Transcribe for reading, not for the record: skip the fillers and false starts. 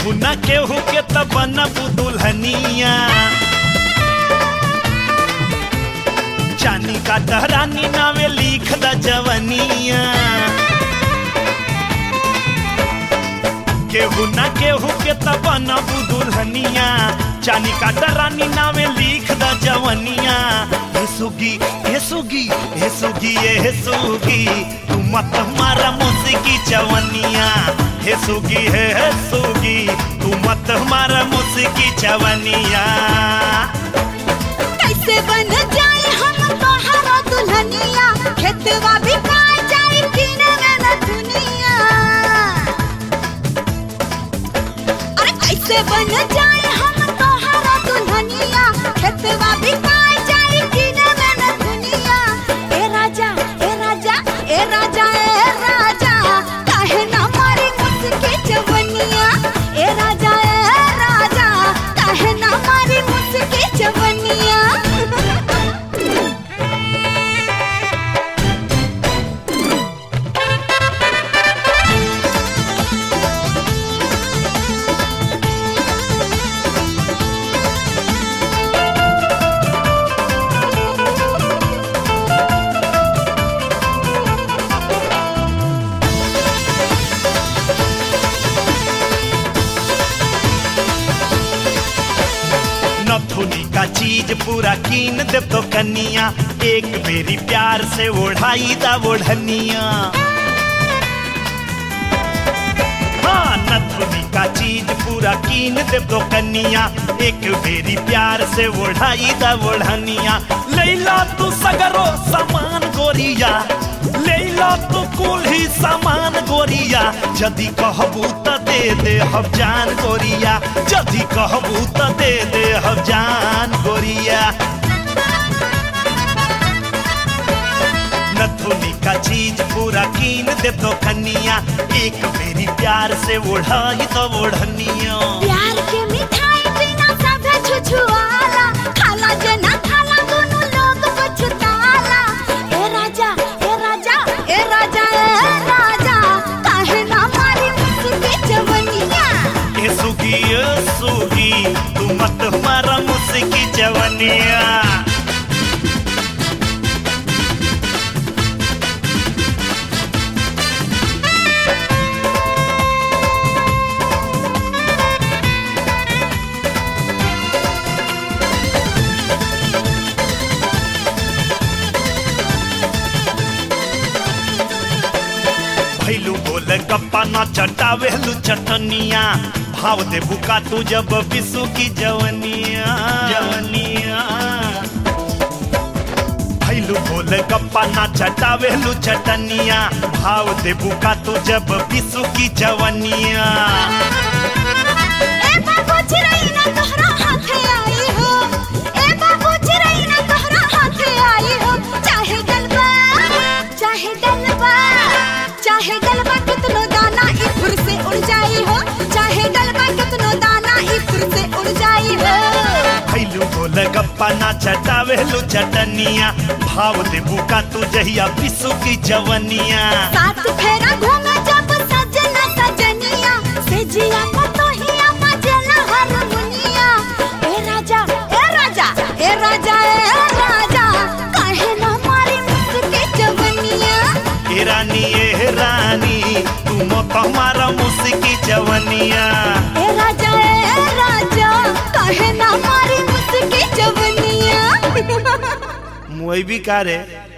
केहू न केहू के त बनबू दुल्हनिया चानी का तहरानी नावे लिख द जवनिया केहू न केहू के त बनबू दुल्हनिया चानी का तहरानी नावे लिख द जवनिया हे सुगी हे सुगी हे सुगी हे सुगी तू मत मारा मुझकी जवनिया हे सुगी हे सुगी तू मत मारा मुझकी जवनिया कैसे बन जाए हम तोहरा दुल्हनिया खेतवा भी पाए जाए किने न दुनिया अरे कैसे बन जाए हम तोहरा दुल्हनिया खेतवा भी पाए जाए किने न दुनिया ए राजा ए राजा ए राजा ए राजा काहे ना मारी मुझके जवनिया ए राजा काहे ना मारी मुझके जवनिया नथुनी का चीज पूरा कीन दे तो कनिया एक बेरी प्यार से ओढ़ाई दा ओढ़निया हाँ नथुनी का चीज पूरा कीन दे तो कनिया एक बेरी प्यार से ओढ़ाई दा ओढ़निया लैला तू सगरो सामान गोरिया लैला तू कुल ही सामान गोरिया जदी कहबू त दे हम जान गोरिया जदी कहबू त दे हम जान गोरिया नथुनी का चीज पूरा कीन दे तो कनिया एक मेरी प्यार से ओढ़ाई तो ओढ़निया प्यार के मिठाई बिना सब छुछुआला खाला जना खाला दोनों लोग पछताला ए राजा ए राजा ए राजा ए राजा काहे ना मारी मुझके जवनिया ए सुगी तू मत मारा मुझकी जवनिया भैलू बोले गप्पा ना चटावेलू चटनिया भाव दे बुका तू जब विसु की जवनिया जवनिया भैलू बोले गप्पा ना चटावेलू चटनिया भाव दे बुका तू जब विसु की जवनिया ए बाबू चिरई ना तोहरा हाथे आई हो ए बाबू चिरई ना तोहरा हाथे आई हो चाहे गलबा कितनो दाना इफुर से उड़ जाई हो चाहे गलबा कितनो दाना इफुर से उड़ जाई हो भैलू बोले गप्पा ना चटावेलू चटनिया भाव दे बुका तू जहिया विसु की जवनिया साथ फेरा घूमे जब सजना सजनिया से जिया पतोहिया मजेला हारमोनिया ए राजा ए राजा ए राजा ए राजा काहे ना मारी मुझके जवनिया ए रानी तू मत मारा मुझकी जवनिया ए राजा काहे ना मारी मुझके जवनिया मुई भी का रे